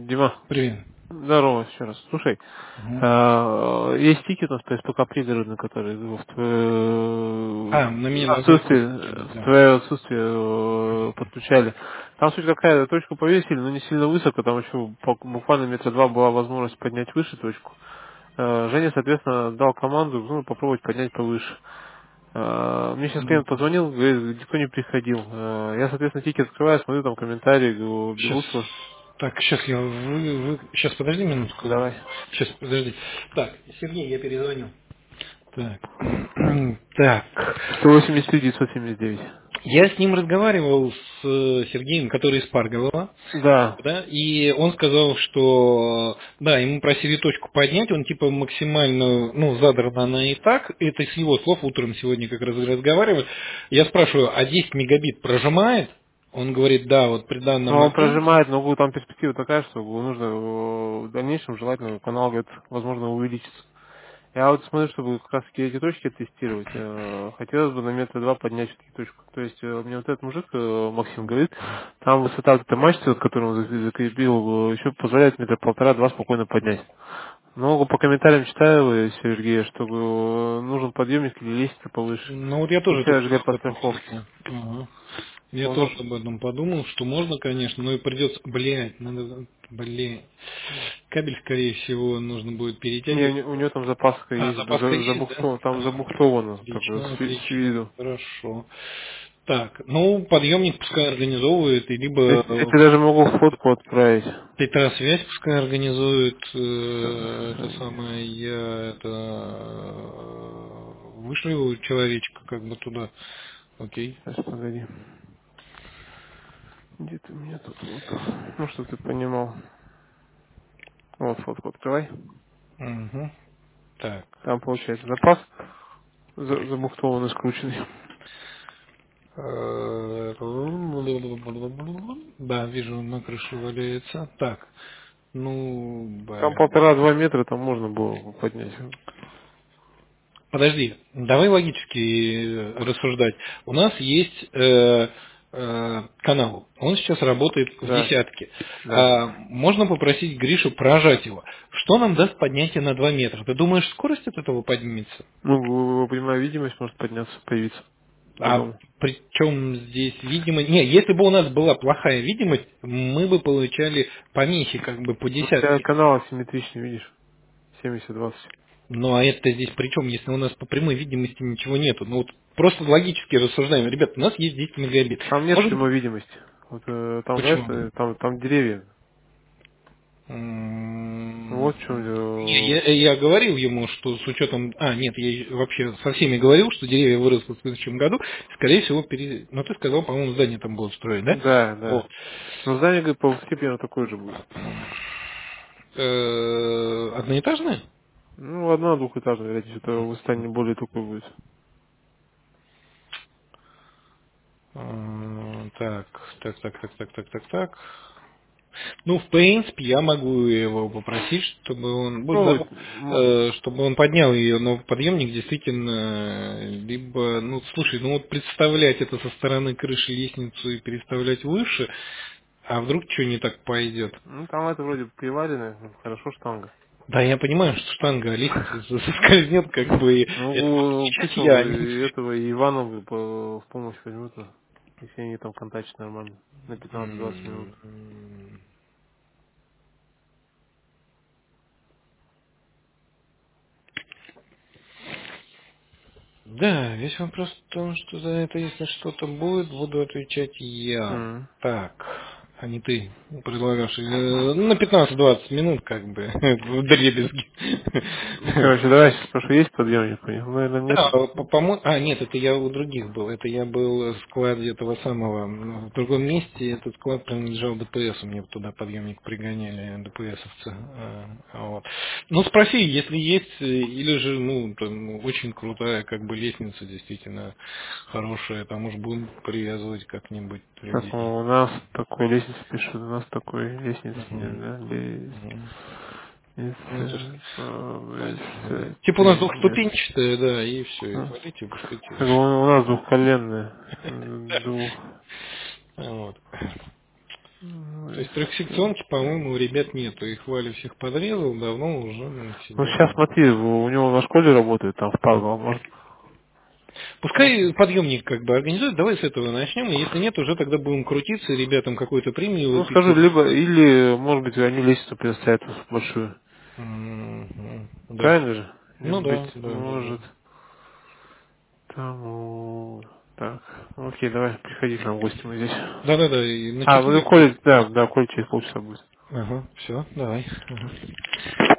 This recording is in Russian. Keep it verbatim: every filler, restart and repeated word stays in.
Дима, Привет. здорово еще раз. Слушай, Мгм. а, есть тикет у нас по СПК пригородный, который в А, твое на меня на звонок отсутствие, кинуть, в да. твое отсутствие э, подключали. Там суть какая, точку повесили, но не сильно высоко, там еще по- буквально метра два была возможность поднять выше точку. Э, Женя, соответственно, дал команду, ну, попробовать поднять повыше. Э, Мне сейчас клиент Мгм. позвонил, говорит, никто не приходил. Э, Я, соответственно, тикет открываю, смотрю, там комментарии, говорю, Сейчас. Белусова. Так, сейчас я вы, вы... Сейчас, подожди минутку. Давай. Сейчас, подожди. Так, Сергей, я перезвоню. Так. Так. сто восемьдесят три девятьсот семьдесят девять. Я с ним разговаривал, с э, Сергеем, который из Парголова, Да. да, и он сказал, что, да, ему просили точку поднять, он типа максимально, ну, задрана она и так, это с его слов, утром сегодня как раз разговаривали. Я спрашиваю, а десять мегабит прожимает? Он говорит, да, вот при данном Но он моменте. прожимает, но говорю, там перспектива такая, что говорю, нужно э, в дальнейшем желательно канал, говорит, возможно, увеличится. Я вот смотрю, чтобы как раз таки эти точки тестировать. э, Хотелось бы на метр два поднять все-таки точку. То есть э, мне вот этот мужик, э, Максим, говорит, там высота вот этой мачты, вот, которую он за- закрепил, э, еще позволяет метр полтора-два спокойно поднять. Но по комментариям читаю, э, Сергея, что э, нужен подъемник или лестница повыше. Ну вот я И тоже все только для что об этом подстраховки. подумал. Ага. Я Он тоже уж об этом подумал, что можно, конечно, но и придется, блядь, надо, блядь, кабель, скорее всего, нужно будет Не, у перетягивать. не- у него там запаска А, есть, запаска за- есть, да? забухтовано, там А, забухтовано, так, э, отлично, с, ви- с отлично, виду. хорошо. Так, ну, подъемник пускай организовывает, и либо Я, я тебе даже могу фотку отправить. связь пускай организует, э, это самое, я это э, вышлю человечка как бы туда. Окей. Сейчас, погоди. Где ты у меня тут вот? Ну, что ты понимал. Вот фотку открывай. Угу. Так. Там получается запас за- забухтованный, скрученный. Э, Да, вижу, на крыше валяется. Так, ну, Там бля. полтора-два метра, там можно было поднять. Подожди, давай логически э, рассуждать. У нас есть э, э, канал, он сейчас работает в Да, десятке. да. А, можно попросить Гришу прожать его. Что нам даст поднятие на два метра? Ты думаешь, скорость от этого поднимется? Ну, прямая видимость может подняться, появиться по А дому. причем здесь видимость... Не, если бы у нас была плохая видимость, мы бы получали помехи как бы по Ну, у тебя десятке. канал асимметричный, видишь? семьдесят-двадцать. Ну а это здесь причем, если у нас по прямой видимости ничего нету. Ну вот просто логически рассуждаем. Ребят, у нас есть десять мегабит. Там нет Может быть... прямой видимости. Вот э, там, знаешь, Почему? э, там, там деревья. М, Вот в чем Не, дело. я, я говорил ему, что с учетом... А, нет, я вообще со всеми говорил, что деревья выросли в следующем году. Скорее всего, пере... Ну, ты сказал, по-моему, здание там будут строить, да? Да, да. Вот. Но здание, говорит, по высоте примерно такое же будет. Э, Одноэтажное? Ну, одна двухэтажная, вероятнее, это высота не более такой будет. М, Так, так, так, так, так, так, так, так. Ну, в принципе, я могу его попросить, чтобы он, будь Ну, здоров, м, э, чтобы он поднял ее, но подъемник действительно, э, либо, ну, слушай, ну вот представлять это со стороны крыши лестницу и переставлять выше, а вдруг что не так пойдет? ну, там это вроде приваренная, ну, хорошо штанга. Да, я понимаю, что штанга а лестница соскользнет, как бы, и это буду Ну, кричать пусть он я, а не... и этого и Иванова по- в помощь возьмут, ну, если они там контачат нормально, на пятнадцать-двадцать минут. М, Да, весь вопрос в том, что за это, если что-то будет, буду отвечать я. Мгм. Так, а не ты, предлагавший. Э, На пятнадцать-двадцать минут, как бы, в дребезги. Короче, давай сейчас спрошу, есть подъемник у них? Наверное, Да, нету. по- по-мо- а, нет, это я у других был. Это я был в складе этого самого. м, В другом месте этот склад принадлежал ДПС. Мне туда подъемник пригоняли ДПСовцы. А, вот. Ну, спроси, если есть, э, или же, ну, там, ну, очень крутая, как бы, лестница, действительно хорошая. Там уж будем привязывать как-нибудь Так, людей. у нас такой лестницы пишут, у нас такой лестницы нет, Мгм. да? Лес- Мгм. Ну, это ж- лестницы, понятно. э, Типа у нас нет. двухступенчатая, да, и все, и Ну, хвалите, пускайте. как бы у у нас двухколенная. э, Двух. Вот. То есть трехсекционки, по-моему, у ребят нету. Их Валя всех подрезал, давно уже ну, Ну, сидят. сейчас смотри, у него на школе работает, там в Павлово, может. Пускай подъемник как бы организует, давай с этого начнем, и если нет, уже тогда будем крутиться, и ребятам какую-то премию Ну, скажи, выписывать. либо, или, может быть, они лестницу предоставят большую. Мгм. Да. Правильно же? Ну Может да, быть, да, да, да. может. Там, о, так, ну, окей, давай, приходи к нам в гости, мы здесь. Да-да-да, и на А, ну, четыре. Коля, да, да, Коля через полчаса будет. Ага, все, давай. Ага.